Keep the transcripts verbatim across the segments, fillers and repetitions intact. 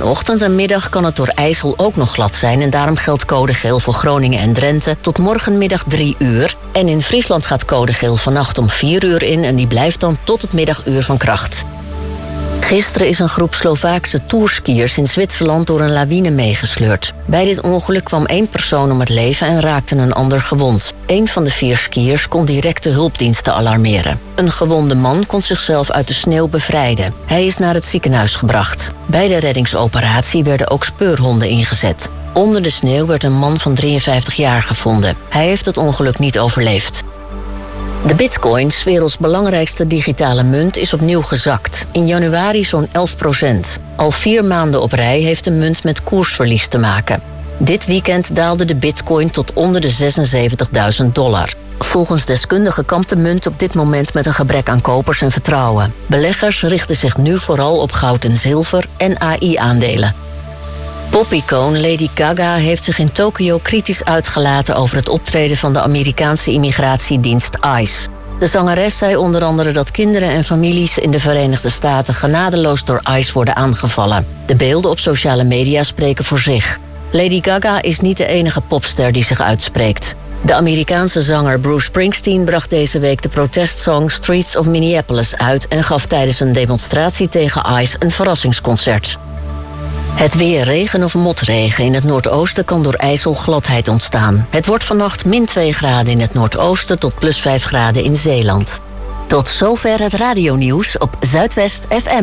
ochtend en middag kan het door IJssel ook nog glad zijn en daarom geldt code geel voor Groningen en Drenthe tot morgenmiddag drie uur. En in Friesland gaat code geel vannacht om vier uur in en die blijft dan tot het middaguur van kracht. Gisteren is een groep Slovaakse tourskiers in Zwitserland door een lawine meegesleurd. Bij dit ongeluk kwam één persoon om het leven en raakte een ander gewond. Eén van de vier skiers kon direct de hulpdiensten alarmeren. Een gewonde man kon zichzelf uit de sneeuw bevrijden. Hij is naar het ziekenhuis gebracht. Bij de reddingsoperatie werden ook speurhonden ingezet. Onder de sneeuw werd een man van drieënvijftig jaar gevonden. Hij heeft het ongeluk niet overleefd. De bitcoin, 's werelds belangrijkste digitale munt, is opnieuw gezakt. In januari zo'n elf procent. Al vier maanden op rij heeft de munt met koersverlies te maken. Dit weekend daalde de bitcoin tot onder de zesenzeventigduizend dollar. Volgens deskundigen kampt de munt op dit moment met een gebrek aan kopers en vertrouwen. Beleggers richten zich nu vooral op goud en zilver en A I-aandelen. Popicoon Lady Gaga heeft zich in Tokio kritisch uitgelaten over het optreden van de Amerikaanse immigratiedienst ICE. De zangeres zei onder andere dat kinderen en families in de Verenigde Staten genadeloos door ICE worden aangevallen. De beelden op sociale media spreken voor zich. Lady Gaga is niet de enige popster die zich uitspreekt. De Amerikaanse zanger Bruce Springsteen bracht deze week de protestsong Streets of Minneapolis uit en gaf tijdens een demonstratie tegen ICE een verrassingsconcert. Het weer, regen of motregen. In het noordoosten kan door IJssel gladheid ontstaan. Het wordt vannacht min twee graden in het noordoosten tot plus vijf graden in Zeeland. Tot zover het radionieuws op Zuidwest F M.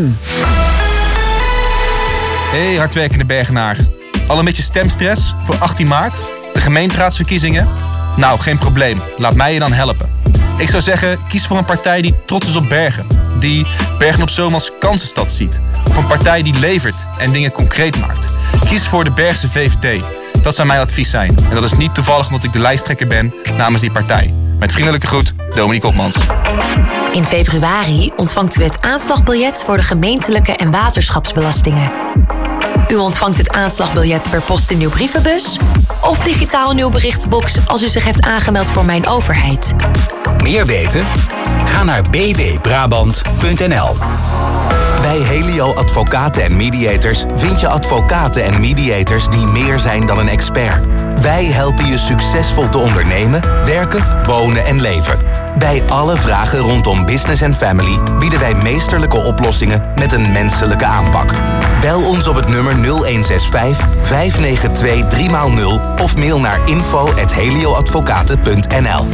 Hey hardwerkende Bergenaar. Al een beetje stemstress voor achttien maart? De gemeenteraadsverkiezingen? Nou, geen probleem. Laat mij je dan helpen. Ik zou zeggen, kies voor een partij die trots is op Bergen. Die Bergen op Zoom als kansenstad ziet. Of een partij die levert en dingen concreet maakt. Kies voor de Bergse V V D. Dat zou mijn advies zijn. En dat is niet toevallig omdat ik de lijsttrekker ben namens die partij. Met vriendelijke groet, Dominique Hopmans. In februari ontvangt u het aanslagbiljet voor de gemeentelijke en waterschapsbelastingen. U ontvangt het aanslagbiljet per post in uw brievenbus of digitaal in uw berichtenbox als u zich heeft aangemeld voor Mijn Overheid. Meer weten? Ga naar b w brabant punt n l. Bij Helio Advocaten en Mediators vind je advocaten en mediators die meer zijn dan een expert. Wij helpen je succesvol te ondernemen, werken, wonen en leven. Bij alle vragen rondom business en family bieden wij meesterlijke oplossingen met een menselijke aanpak. Bel ons op het nummer nul een zes vijf, vijf negen twee, drie nul of mail naar info at helioadvocaten punt n l.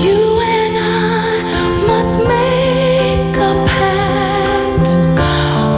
Make a pact.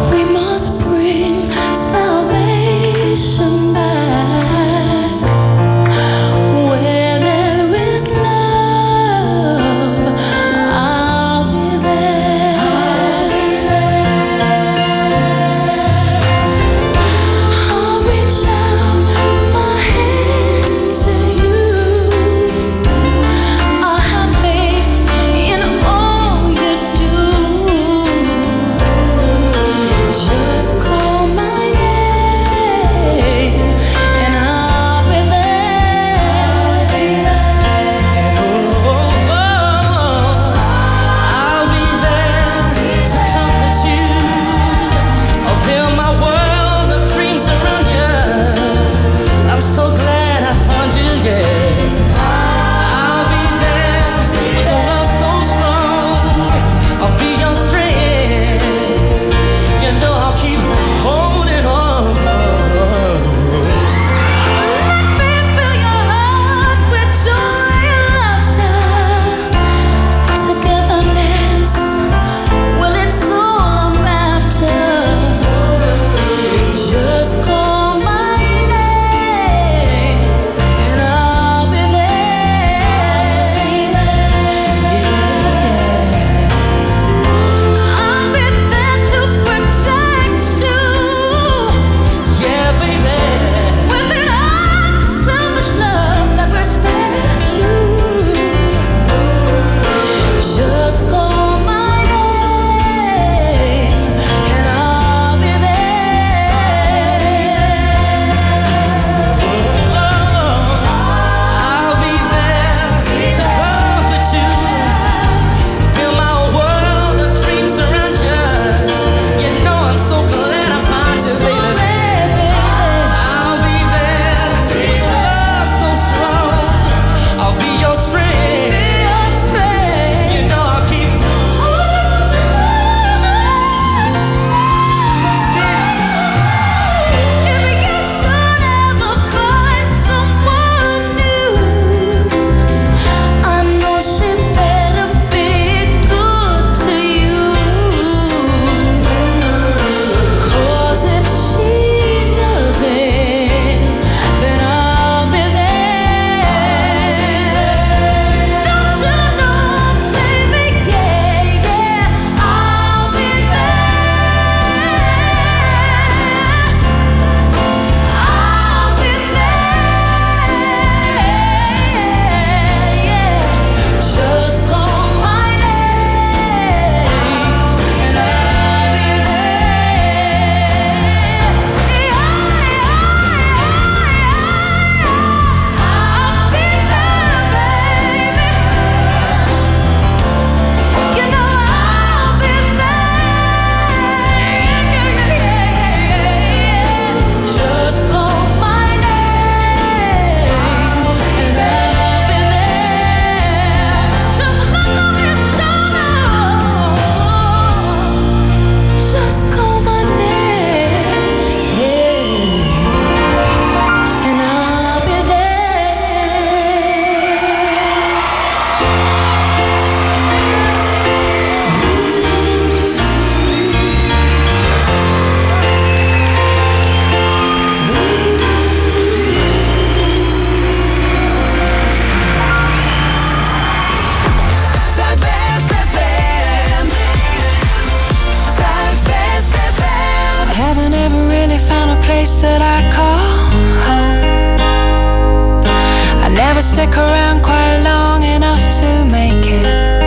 place that I call home. I never stick around quite long enough to make it.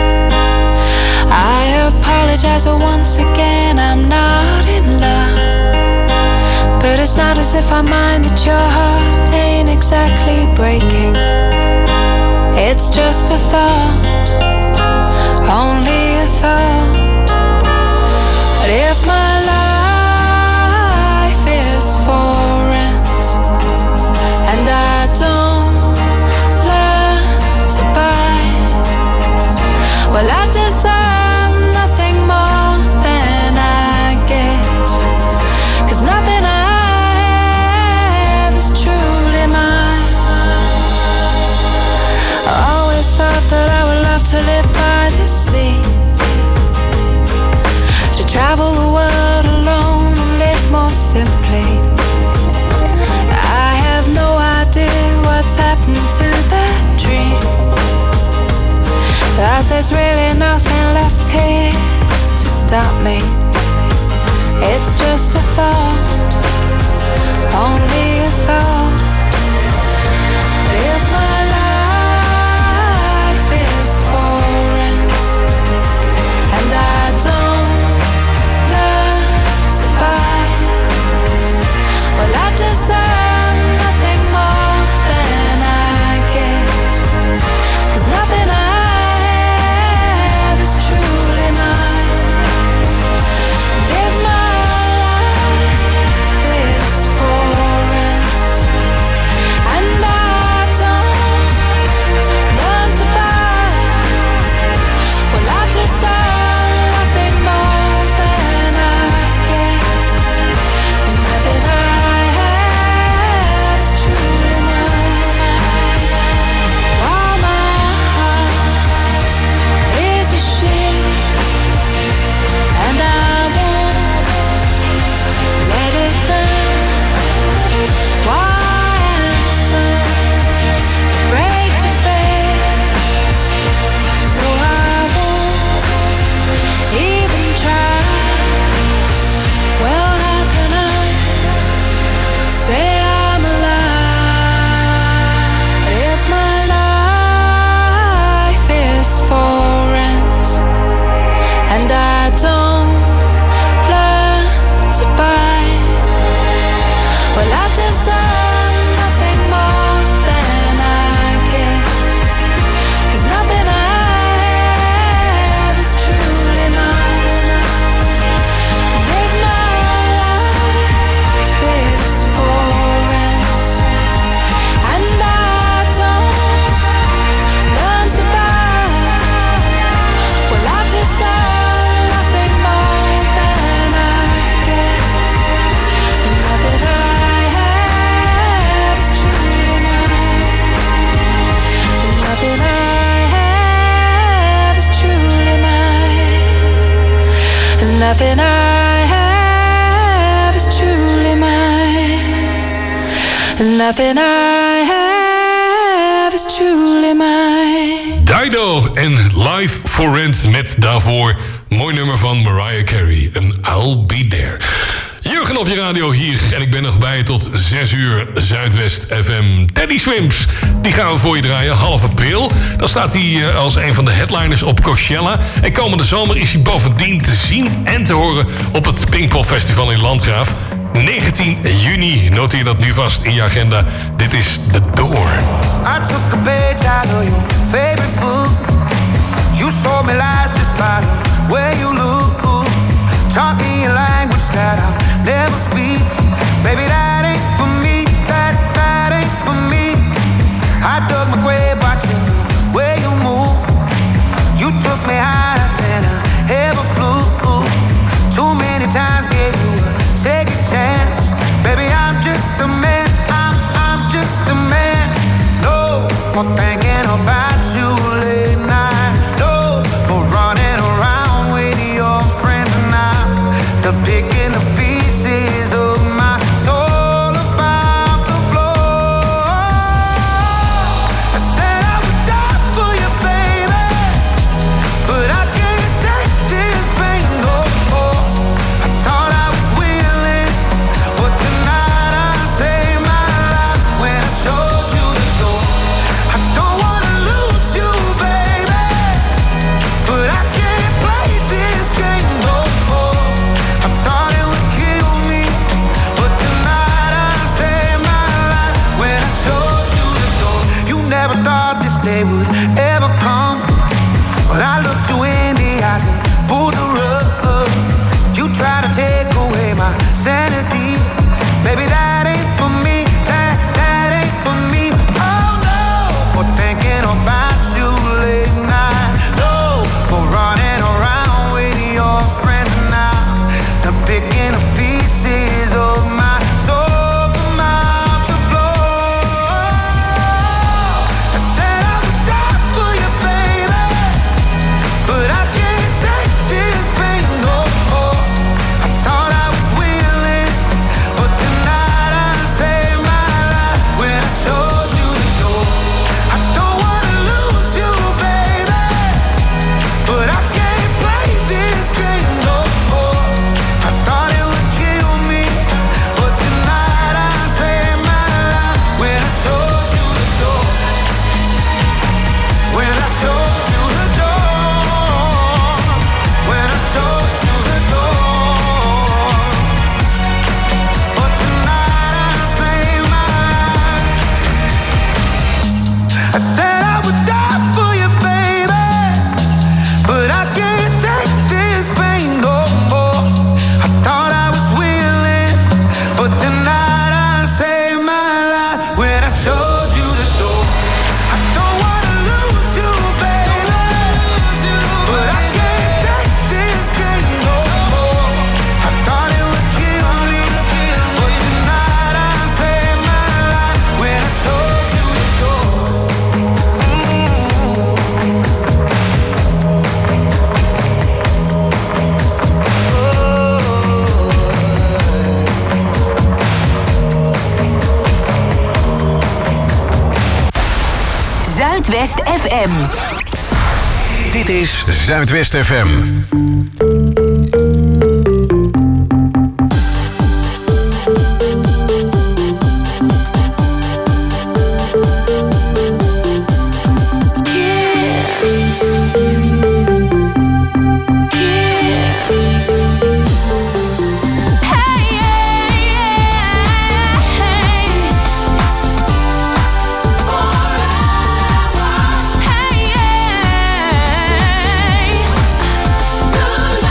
I apologize once again, I'm not in love. But it's not as if I mind that your heart ain't exactly breaking. It's just a thought, only a thought. But if my life is for rent and I don't learn to buy, well, I deserve nothing more than I get. 'Cause nothing I have is truly mine. I always thought that I would love to live by the sea, to travel the world alone and live more simply. I have no idea what's happened to that dream, 'cause there's really nothing left here to stop me. It's just a thought, only a thought. But if my life is for rent and I don't learn to buy, well, I deserve nothing more than I get. 'Cause nothing I have is truly mine. If my life is for rent and I don't learn to buy, well, I deserve nothing more than I get. 'Cause nothing I have is truly mine. While my heart is ashamed and I won't let it down. Why am I afraid to fail? So I won't even try. Well, how can I say I'm alive if my life is for rent and I don't learn to buy? Well, I deserve nothing more than I get. 'Cause nothing I have is truly mine. If my life is for rent and I don't learn to buy, well, I deserve nothing more than I get. 'Cause nothing I have is truly mine. Nothing I have is truly mine. There's nothing I have is truly mine. There's nothing I have is truly mine. Dido en Live for Rent met daarvoor mooi nummer van Mariah Carey. En I'll Be There. Jurgen op je radio hier en ik ben nog bij tot zes uur Zuidwest F M. Teddy Swims, die gaan we voor je draaien, half april. Dan staat hij uh, als een van de headliners op Coachella. En komende zomer is hij bovendien te zien en te horen op het Pinkpop Festival in Landgraaf. negentien juni, noteer dat nu vast in je agenda. Dit is The Door. I took a page out of your favorite book. You sold me lies just by the way you look. Talking a language that I'll never speak. Baby, that ain't for me, that, that ain't for me. I dug my grave watching the way you move. You took me higher than I ever flew. Too many times gave you a second chance. Baby, I'm just a man, I'm, I'm just a man. No more thinking about you. But I looked you in the eyes and pulled the rug. You tried to take away my sanity. Baby, that ain't for me, that, that ain't for me. Oh no, for thinking about you late night. No, for running around with your friends now. I'm picking up pieces of my soul from out the floor. I said I would die for you, baby, but I can't take this pain no more. I thought I was willing, but tonight I saved my life when I showed you the door. I don't wanna lose you, baby, but I can't play this game no more. I thought it would kill me, but tonight I saved my life when I showed you the door. When I showed you the door. When I showed you the door. But tonight I saved my life. I said I would die for you, baby, but I can't take this pain no more. I thought I was willing, but tonight I saved my life when I showed you the door. I don't wanna lose you, baby, but I can't take this game no more. I thought it would kill me, but tonight I saved my life when I showed you the door. Zuidwest F M. Dit is Zuidwest F M. Tonight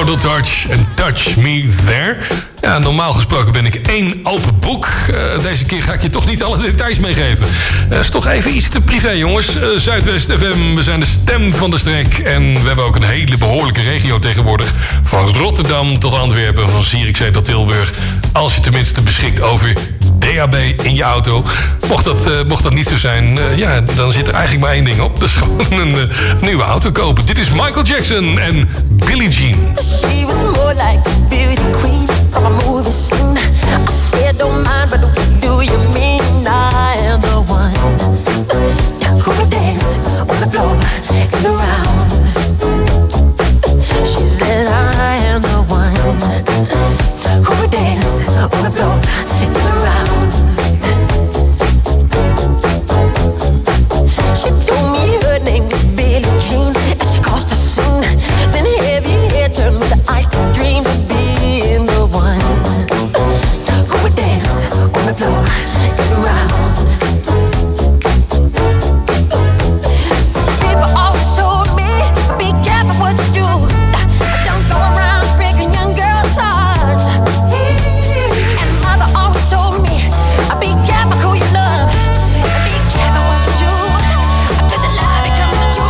Total Touch en Touch Me There. Ja, normaal gesproken ben ik één open boek. Uh, deze keer ga ik je toch niet alle details meegeven. Dat uh, is toch even iets te privé, jongens. Uh, Zuidwest F M, we zijn de stem van de streek. En we hebben ook een hele behoorlijke regio tegenwoordig. Van Rotterdam tot Antwerpen, van Zierikzee tot Tilburg. Als je tenminste beschikt over D A B in je auto. Mocht dat, uh, mocht dat niet zo zijn, uh, ja, dan zit er eigenlijk maar één ding op. Dat is gewoon een uh, nieuwe auto kopen. Dit is Michael Jackson en Billie Jean. She was more like a beauty queen from a movie scene. I said don't mind, but what do you mean? I am the one who would dance on the floor and around. She said I am the one who would dance on the floor and around. She told me her name was Billie Jean, and she caused a scene. Then heavy hair turned with the ice to dream of being the one who would dance on the floor and around. People always told me, be careful what you do. Don't go around breaking young girls' hearts. And mother always told me, be careful who you love. Be careful what you do. Till the lie becomes the truth.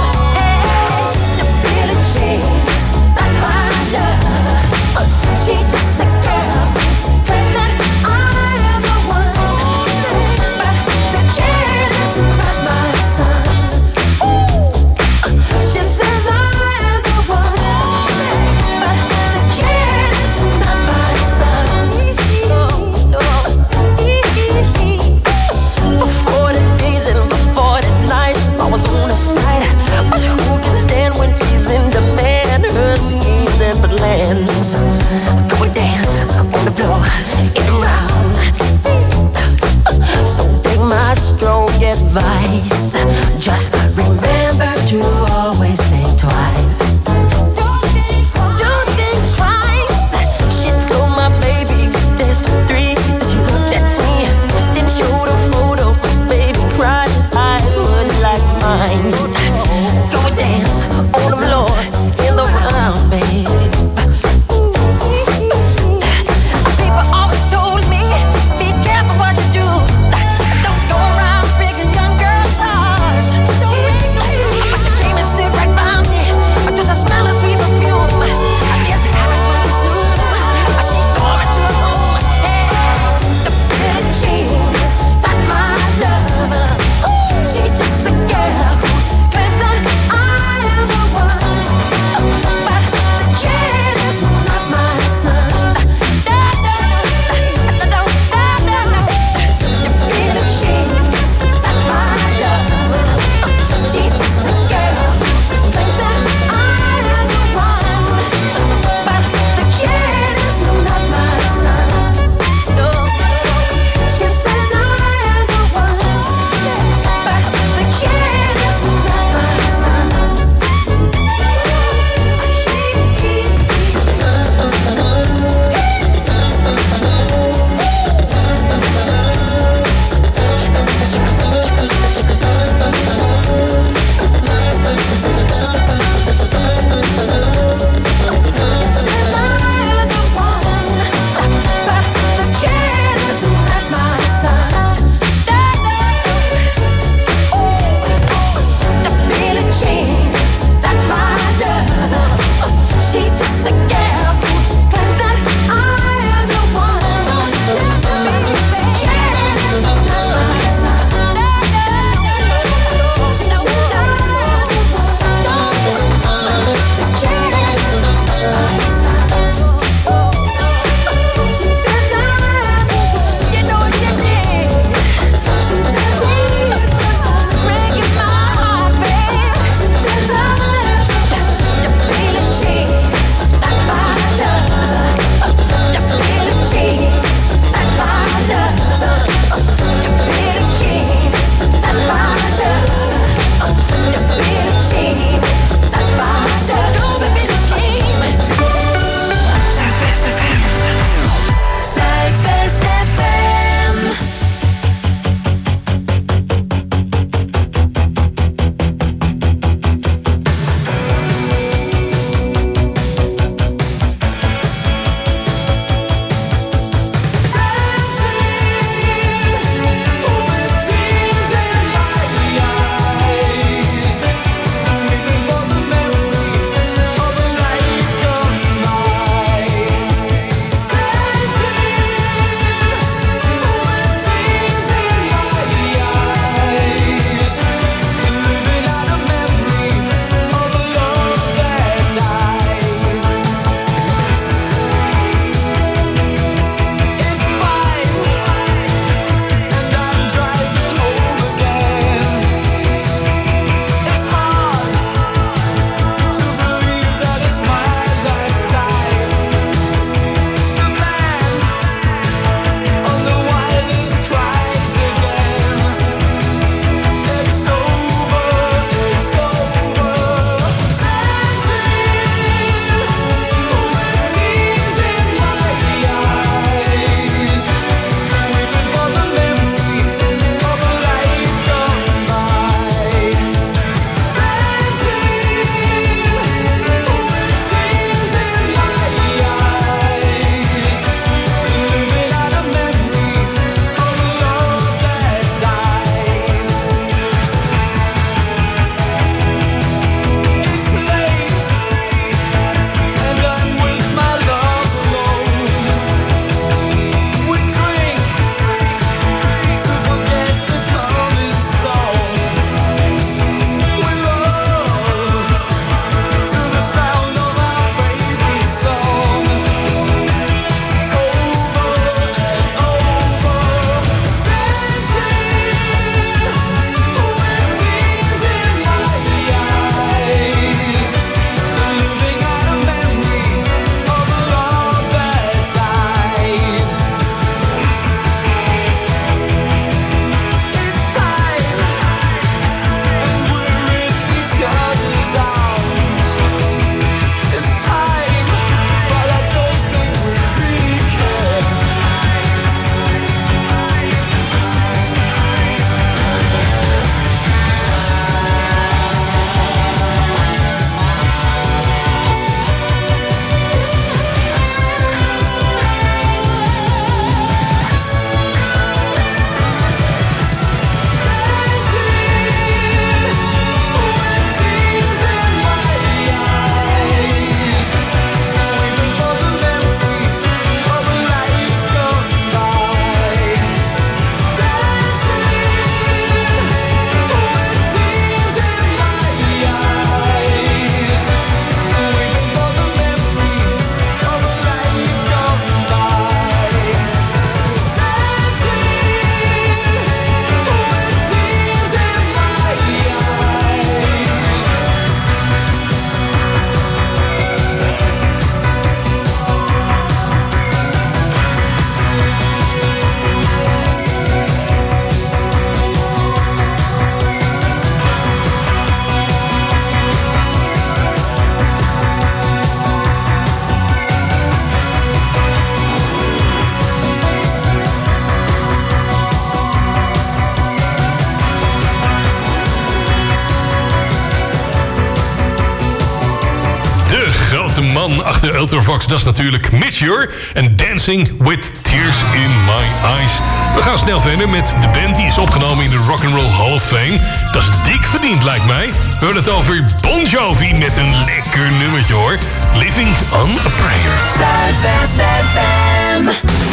grote man achter Ultravox, dat is natuurlijk Mitchell. En Dancing with Tears in My Eyes. We gaan snel verder met de band die is opgenomen in de Rock'n'Roll Hall of Fame. Dat is dik verdiend, lijkt mij. We hebben het over Bon Jovi met een lekker nummertje, hoor. Living on a Prayer. Zuidwest F M.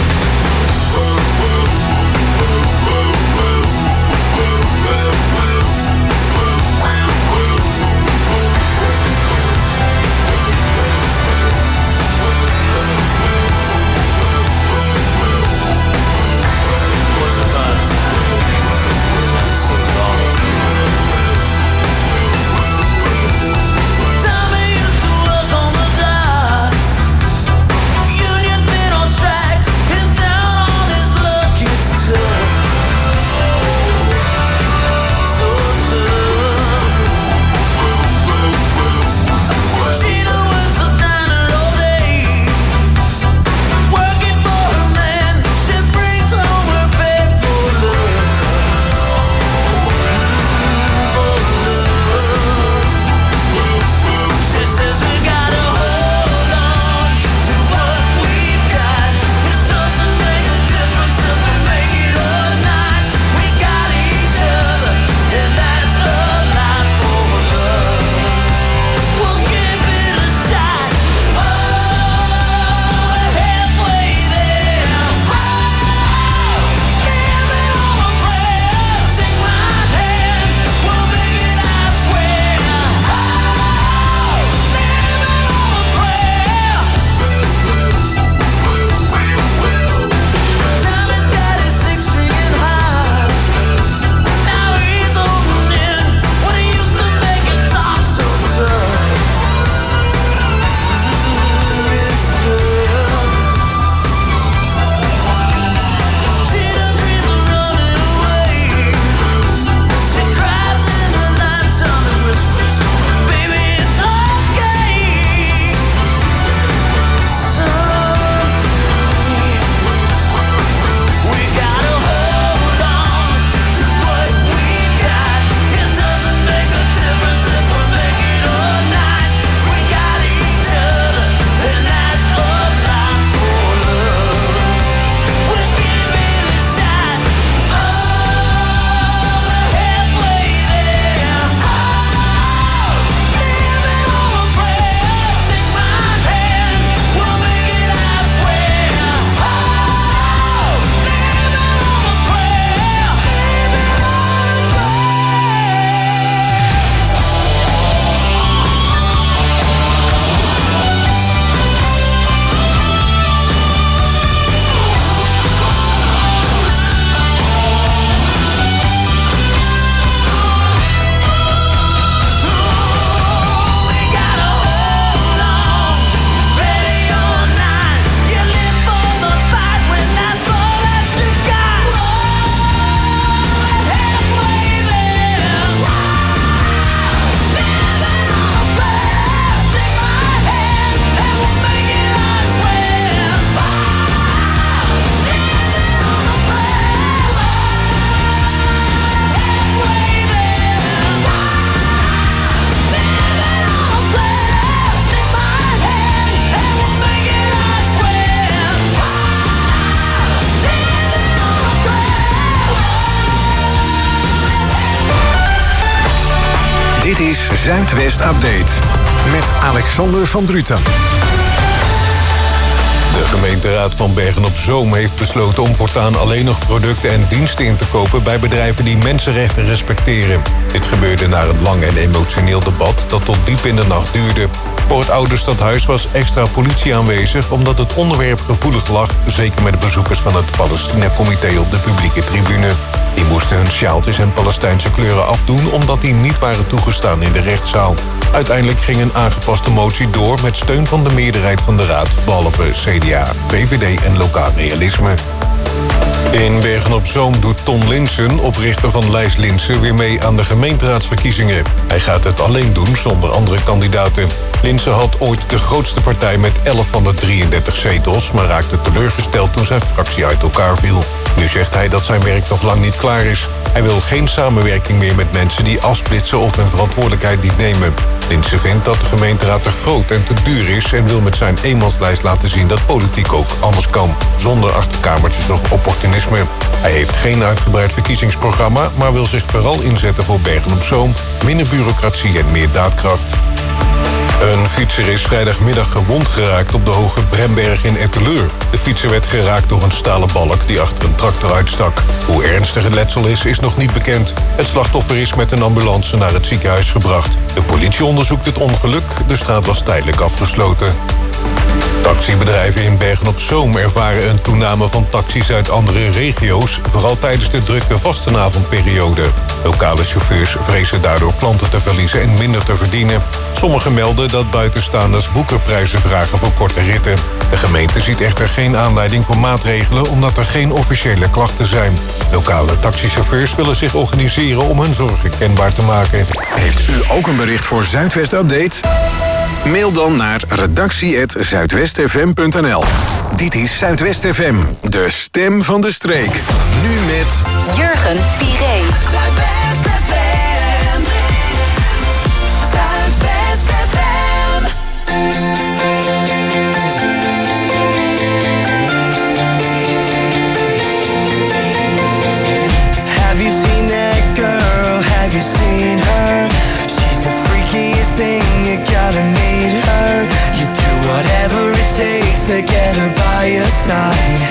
Dit is Zuidwest Update met Alexander van Druten. De gemeenteraad van Bergen-op-Zoom heeft besloten om voortaan alleen nog producten en diensten in te kopen bij bedrijven die mensenrechten respecteren. Dit gebeurde na een lang en emotioneel debat dat tot diep in de nacht duurde. Voor het oude stadhuis was extra politie aanwezig omdat het onderwerp gevoelig lag, zeker met de bezoekers van het Palestina-comité op de publieke tribune. Die moesten hun sjaaltjes en Palestijnse kleuren afdoen omdat die niet waren toegestaan in de rechtszaal. Uiteindelijk ging een aangepaste motie door met steun van de meerderheid van de raad, behalve C D A, V V D en Lokaal Realisme. In Bergen-op-Zoom doet Ton Linssen, oprichter van Lijst Linssen, weer mee aan de gemeenteraadsverkiezingen. Hij gaat het alleen doen zonder andere kandidaten. Linssen had ooit de grootste partij met elf van de drieëndertig zetels, maar raakte teleurgesteld toen zijn fractie uit elkaar viel. Nu zegt hij dat zijn werk nog lang niet klaar is. Hij wil geen samenwerking meer met mensen die afsplitsen of hun verantwoordelijkheid niet nemen. Linse vindt dat de gemeenteraad te groot en te duur is en wil met zijn eenmanslijst laten zien dat politiek ook anders kan, zonder achterkamertjes of opportunisme. Hij heeft geen uitgebreid verkiezingsprogramma, maar wil zich vooral inzetten voor Bergen op Zoom, minder bureaucratie en meer daadkracht. Een fietser is vrijdagmiddag gewond geraakt op de Hoge Bremberg in Etteleur. De fietser werd geraakt door een stalen balk die achter een tractor uitstak. Hoe ernstig het letsel is, is nog niet bekend. Het slachtoffer is met een ambulance naar het ziekenhuis gebracht. De politie onderzoekt het ongeluk. De straat was tijdelijk afgesloten. Taxibedrijven in Bergen op Zoom ervaren een toename van taxis uit andere regio's, vooral tijdens de drukke vastenavondperiode. Lokale chauffeurs vrezen daardoor klanten te verliezen en minder te verdienen. Sommigen melden dat buitenstaanders boekerprijzen vragen voor korte ritten. De gemeente ziet echter geen aanleiding voor maatregelen omdat er geen officiële klachten zijn. Lokale taxichauffeurs willen zich organiseren om hun zorgen kenbaar te maken. Heeft u ook een bericht voor Zuidwest Update? Mail dan naar redactie apenstaartje zuidwest f m punt n l. Dit is Zuidwest F M, de stem van de streek. Nu met Jurgen Piree. Zuidwest F M. Zuidwest F M. Have you seen that girl? Have you seen her? She's the freakiest thing, you gotta meet her. You do whatever it takes to get her by your side.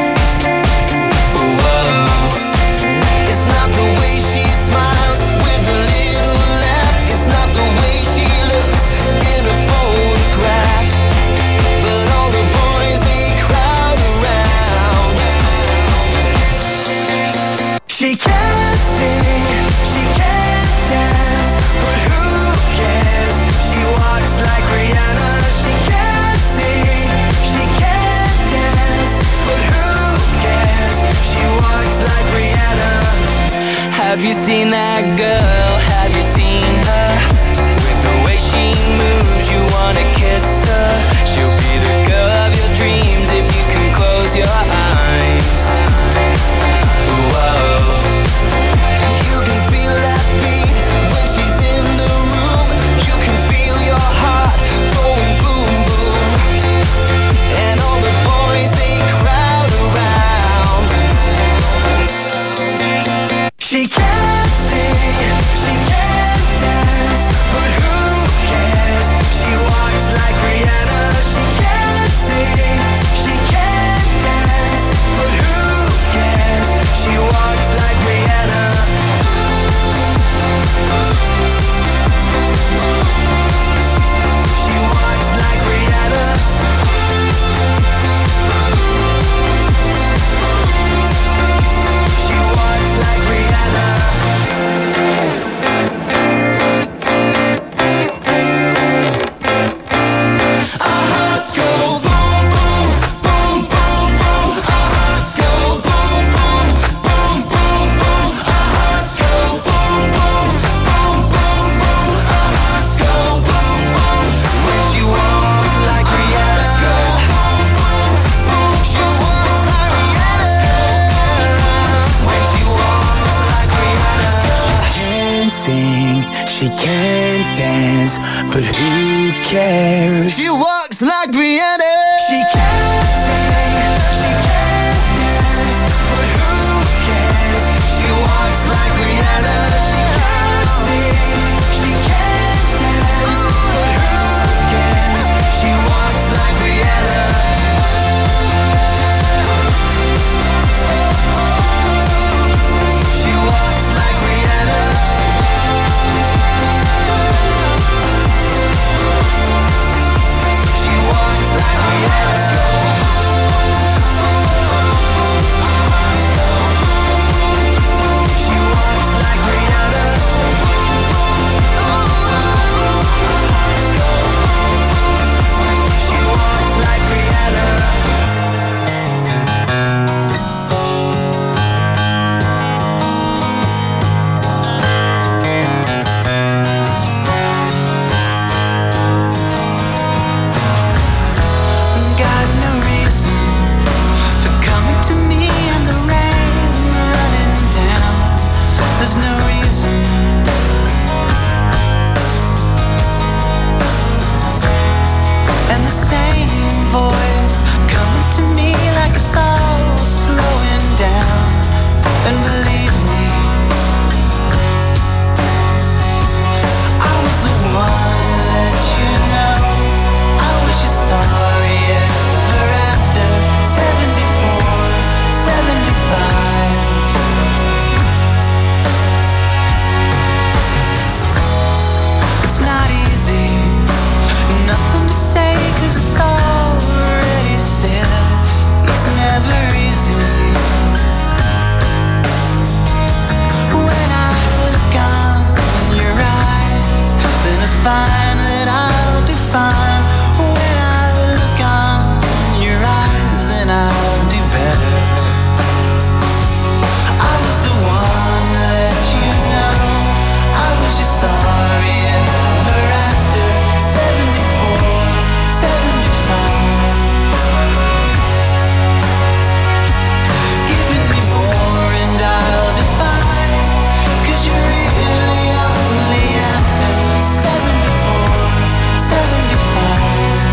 Whoa. It's not the way she smiles with a little laugh. It's not the way she looks in a photograph. But all the boys, they crowd around. She can't sing, she can't dance, but who cares? She walks like Rihanna. She can't sing, she can't dance, but who cares? She walks like Rihanna. Have you seen that girl? Have you seen her? With the way she moves, you wanna kiss her. She'll be the girl of your dreams if you can close your eyes. Whoa. You can feel that beat when she's in the room. You can feel your heart going boom boom. And all the boys, they crowd around. She can't sing, she can't dance, but who cares? She walks like Rihanna. She can't sing, she can't dance, but who cares? She walks like Rihanna. She walks like Rihanna. She walks like Rihanna. Our hearts go boom, boom, boom, boom, boom. Our hearts go boom, boom, boom, boom, boom. Our hearts go boom, boom, boom, boom, boom. Our hearts go boom, boom. When she walks like Rihanna. Boom, boom, boom. She walks like Rihanna. When she walks like Rihanna. She can't sing, she can't dance, but who cares? She walks like Rihanna. She can't sing, she can't dance, but who cares? She walks like Rihanna. She can't sing, she can't dance, but who cares? She walks like Rihanna. She walks like Rihanna. She walks like Rihanna. fine. When I look on your eyes, then I'll do better. I was the one that you know. I was just sorry ever after. Seventy-four, seventy-five. Giving me more and I'll define. 'Cause you're really only after seventy-four, seventy-five.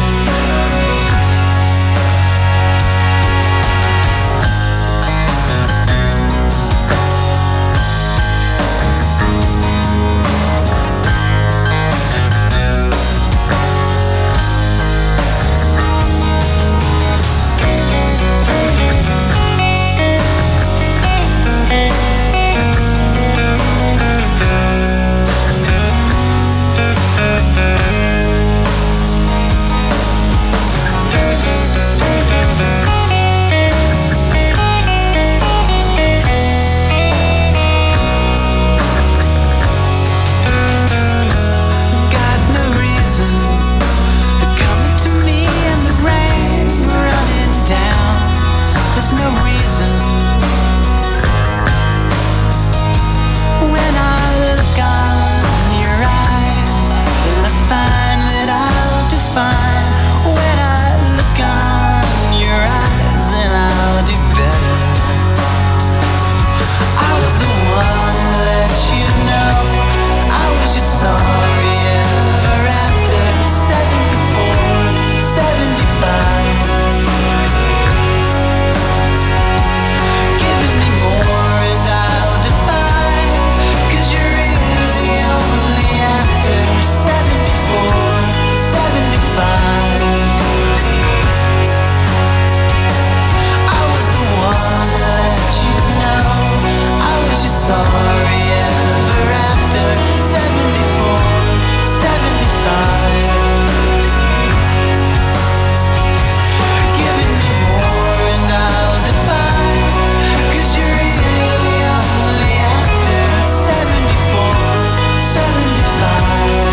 Got no reason to come to me in the rain running down. There's no reason. When I look on your eyes, then I find that I'll define. When I look on your eyes, then I'll do better. I was the one that you know. I was just sorry ever after seventy-four, seventy-five. Giving me more and I'll define. 'Cause you're really only after seventy-four, seventy-five. I was the one that you know. I was just sorry ever after seventy-four, seventy-five. Giving me more and I'll define. 'Cause you're really only after seventy-four, seventy-five.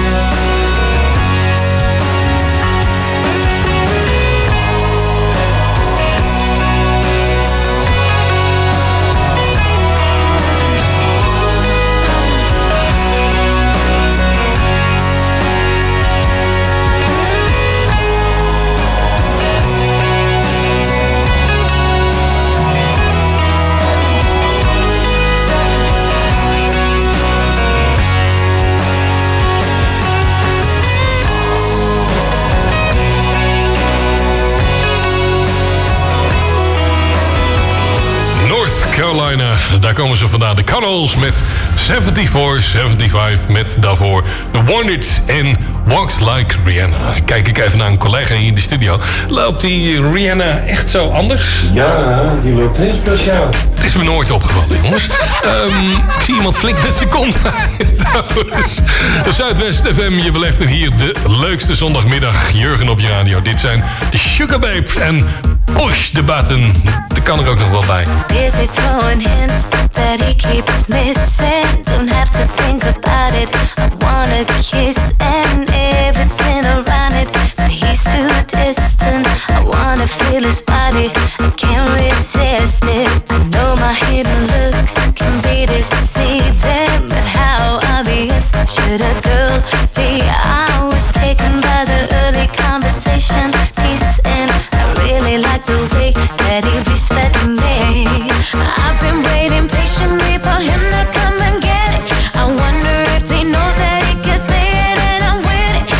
North Carolina, daar komen ze vandaan. De Cuddles met zevenenzeventig, zevenenzeventig met daarvoor The Wanted en Walks Like Rihanna. Kijk ik even naar een collega hier in de studio. Loopt die Rihanna echt zo anders? Ja, die loopt heel speciaal. Het is me nooit opgevallen, jongens. um, ik zie iemand flink met zijn kont. De Zuidwest F M, je beleeft het hier de leukste zondagmiddag. Jurgen op je radio. Dit zijn de Sugar Babes en Push the Button. Daar kan er ook nog wel bij. Busy throwing hints that he keeps missing. Don't have to think about it. I wanna kiss and everything around it, but he's too distant. I wanna feel his body. I can't resist it. I know my hidden looks can be deceiving, but how obvious should a girl be? I was taken by the early conversation he's in. I really like the way that he respects me. I've been waiting patiently for him to come and get it. I wonder if he knows that he can say it and I'm with it.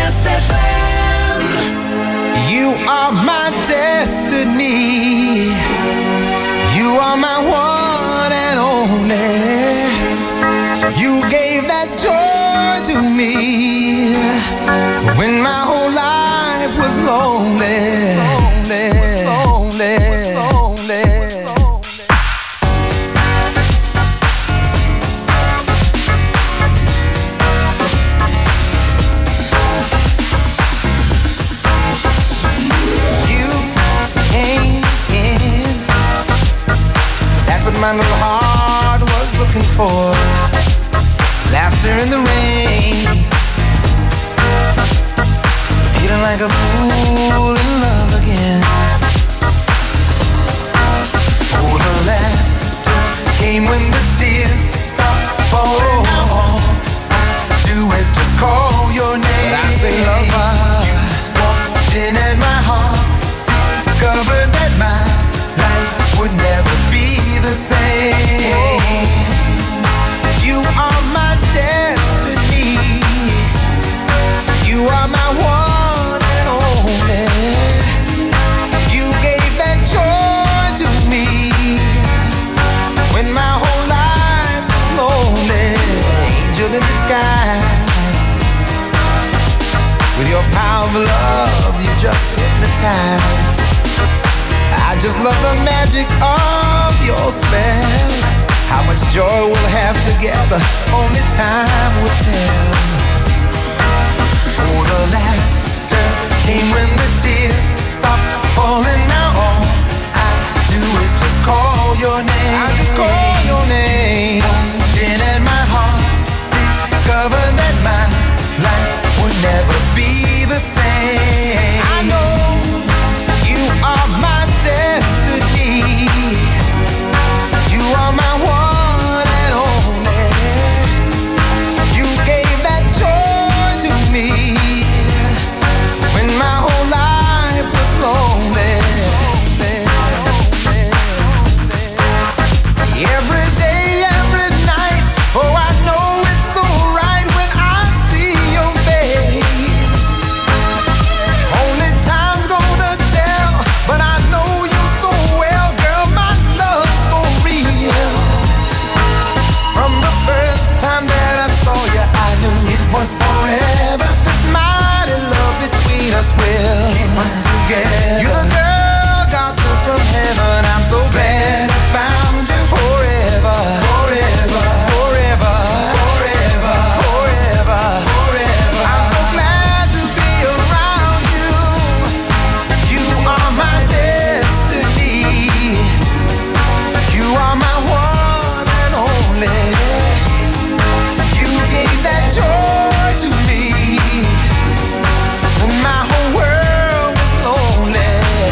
Zuidwest F M. You are my destiny. You are my one and only. You gave that joy to me when my whole life was lonely, lonely, lonely, lonely. My little heart was looking for laughter in the rain, feeling like a fool in love again. Oh, the laughter came when the tears stopped falling. All I do is just call your name. But I say, lover, you walked in at my heart, discovered that my life would never be the same. You are my destiny. You are my one and only. You gave that joy to me when my whole life was lonely. Angel in disguise, with your power of love, you just hypnotize. I just love the magic of your spell. How much joy we'll have together, only time will tell. Oh, the laughter came when the tears stopped falling. Now all I do is just call your name. I just call your name. In at my heart, discover that my life would never be the same. I know you are my destiny. You are my one and only. You gave that joy to me when my whole life was lonely. Every day, every night, oh, I know it's so right when I see your face. Only time's gonna tell, but I know you so well, girl, my love's for real. From the first time that I saw you, I knew it was forever. This mighty love between us will keep us together. You're the girl God sent from heaven. I'm so glad I found you. Forever, forever, forever, forever, forever, forever. I'm so glad to be around you. You are my destiny. You are my one and only. You gave that joy to me when my whole world was lonely.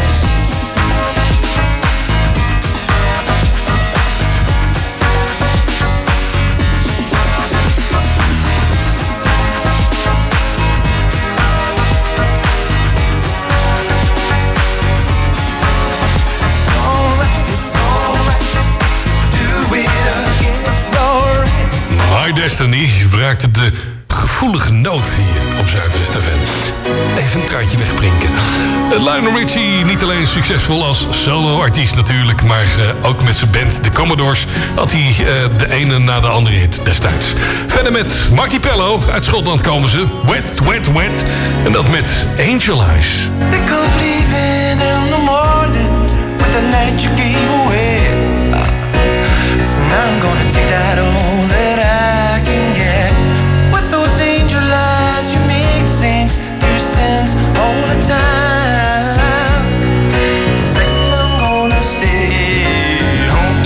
My Destiny braakte de gevoelige noot hier op Zuidwest F M. Even een traantje wegprinken. Lionel Richie, niet alleen succesvol als solo-artiest natuurlijk, maar uh, ook met zijn band The Commodores had hij uh, de ene na de andere hit destijds. Verder met Marky Pello, uit Schotland komen ze. Wet, wet, wet. En dat met Angel Eyes. Sick of leaving in the morning with the night you gave away. So now I'm gonna take that all that I can get. With those angel eyes you make saints do sins all the time. Say I'm gonna stay home.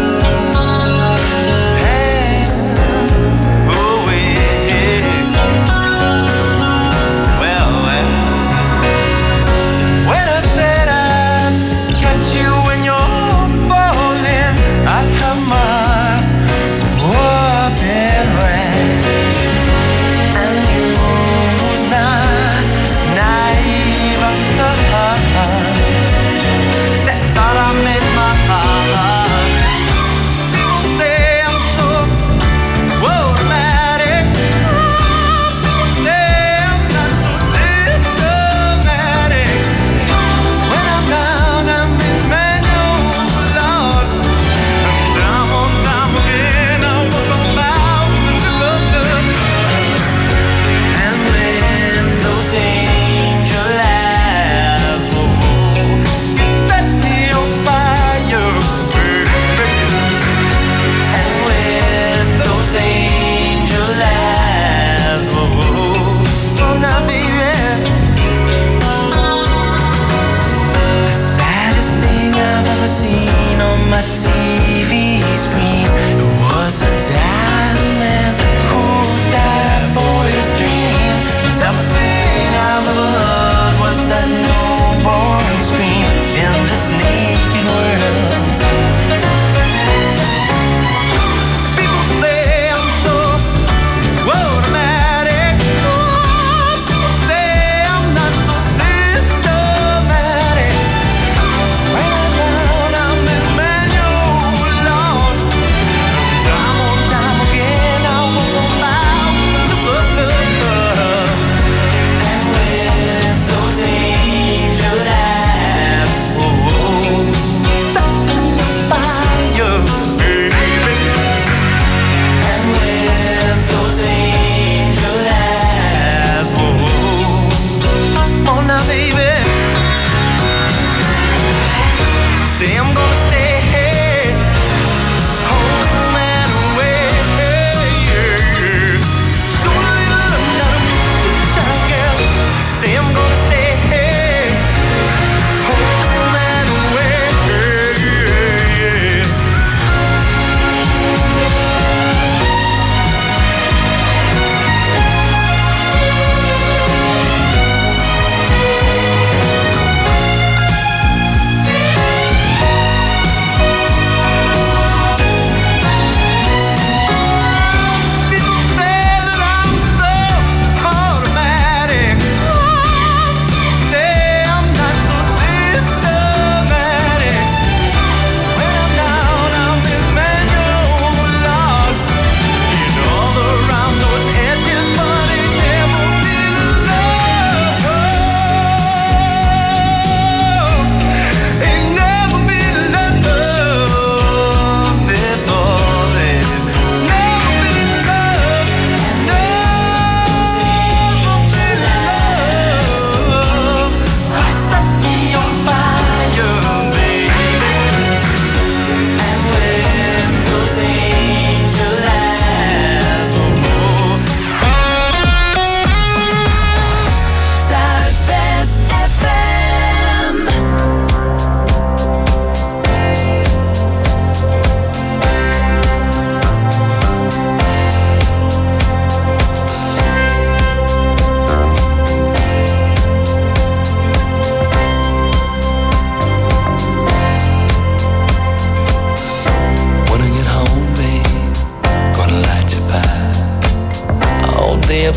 Hey, oh yeah. Well, well. When I said I'd catch you when you're falling, I'd have my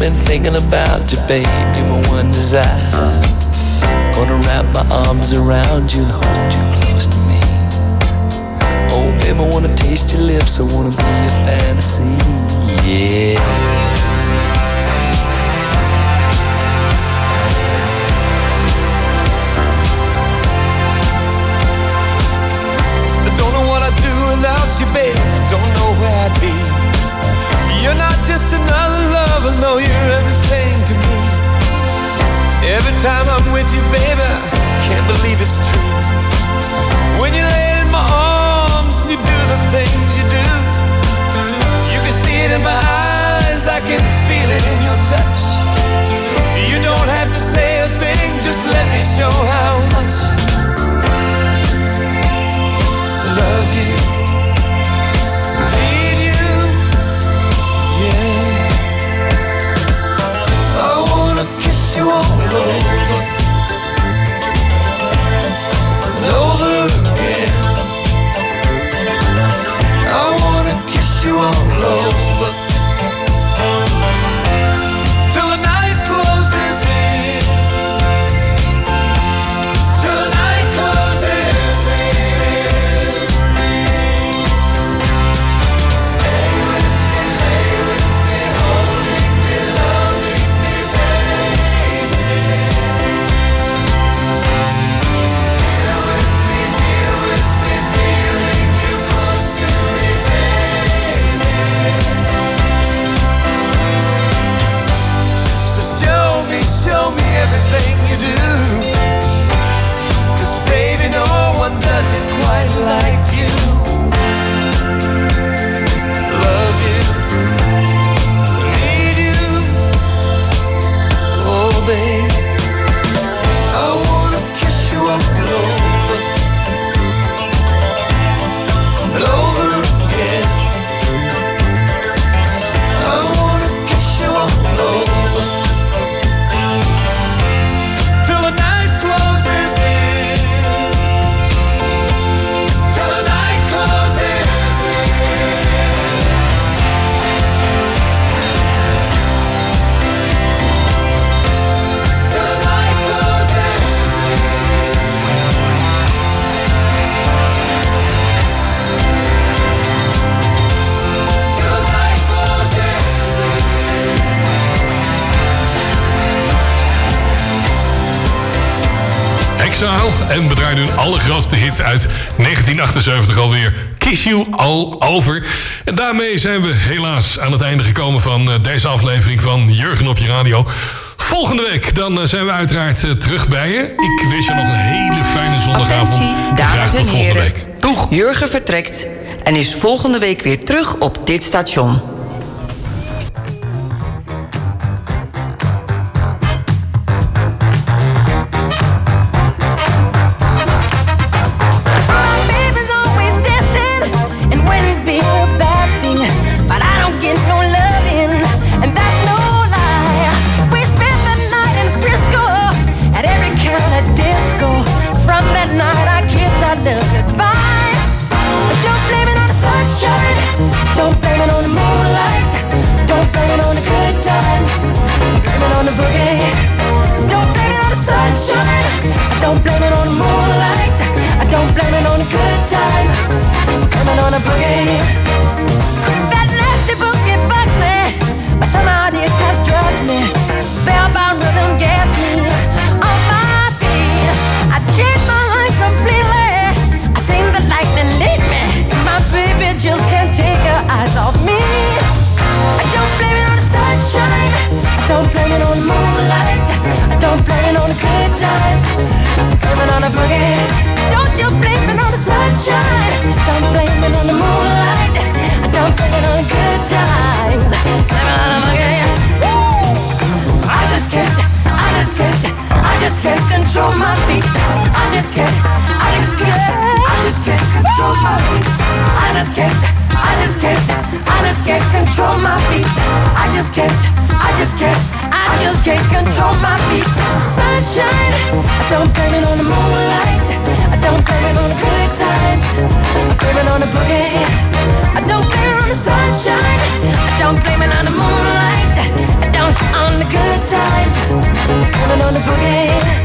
been thinking about you, baby, my one desire. Gonna wrap my arms around you and hold you close to me. Oh, baby, I wanna taste your lips, I wanna be your fantasy, yeah. I don't know what I'd do without you, babe, I don't know where I'd be. You're not just another lover, no, you're everything to me. Every time I'm with you, baby, I can't believe it's true. When you lay in my arms and you do the things you do, you can see it in my eyes, I can feel it in your touch. You don't have to say a thing, just let me show how much I love you, need you, yeah. I wanna kiss you all over and over again. I wanna kiss you all over till the night closes in, till the night closes in. Stay with me, lay with me, holding me, loving me, baby. Here with me, here with me, feeling you close to me, baby. So show me, show me everything you do, 'cause baby, no one does it quite like you. Love you, need you, oh baby. I wanna kiss you all over and over again. I wanna kiss you all over till the night closes in, till the night closes in. Till the night closes in. Till the night closes Exile en we draaien hun allergrootste hit uit negentien achtenzeventig alweer. Kiss You All Over. En daarmee zijn we helaas aan het einde gekomen van uh, deze aflevering van Jurgen op je radio. Volgende week dan uh, zijn we uiteraard uh, terug bij je. Ik wens je nog een hele fijne zondagavond. Attentie, En dames graag tot en volgende heren. week. Doeg! Jurgen vertrekt en is volgende week weer terug op dit station. Baby's always dancing and wouldn't be a bad thing, but I don't get no loving, and that's no lie. We spent the night in Frisco at every kind of disco. From that night I kissed our love goodbye. Don't blame it on the sunshine, don't blame it on the moonlight, don't blame it on the good times, blame it on the boogie. Don't blame it on the sunshine, don't blame it on the moonlight, I don't blame it on the good times, blame it on the boogie. That nasty boogie bugs me, but somehow it has drugged me. Spellbound rhythm gets me on my feet. I changed my life completely, I seen the lightning lead me. My baby just can't take her eyes off me. I don't blame it on the sunshine, I don't blame it on the moonlight, I don't blame it on the good times, blame it on the boogie. Don't you blame it on the sunshine, don't blame it on the moonlight, I don't blame it on the good times, blame it on the boogie. I just can't, I just can't, I just can't control my feet. I just can't, I just can't, I just can't control my feet. I just can't, I just can't, I just can't control my feet. I just can't, I just can't, I just can't can't control my feet. Sunshine, I don't blame it on the moonlight. I don't blame it on the good times. I blame it on the boogie. I don't blame it on the sunshine. I don't blame it on the moonlight. I don't on the good times. I blame it on the boogie.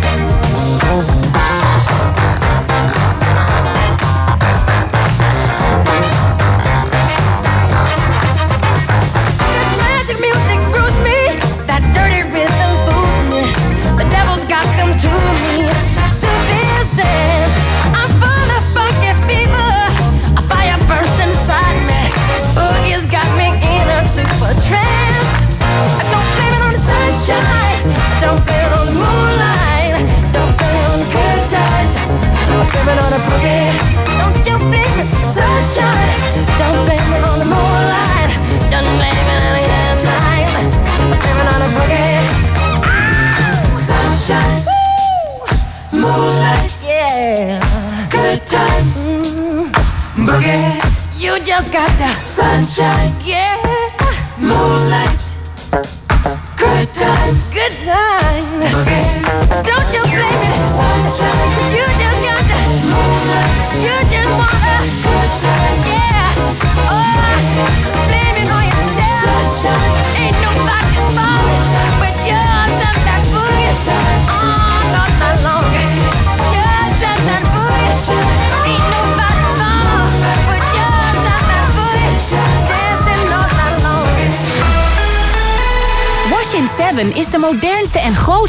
Blame it on the boogie. Don't you blame it, sunshine. Don't blame it on the moonlight. Don't blame it on the good time. Blame it on the boogie. Sunshine, woo, moonlight, yeah, good times, mm, boogie. You just got the sunshine, yeah, moonlight, good times, good time, boogie. Don't you blame it, sunshine. You just got the moonlight. You just want a good time, yeah. Oh, blame it on yourself. Sunshine. Ain't nobody's fault but yours and that boogie. Oh, not that long. Yours and that boogie. Ain't nobody's fault but yours and that boogie. Dancing not that long. Wash in seven is de modernste en grootste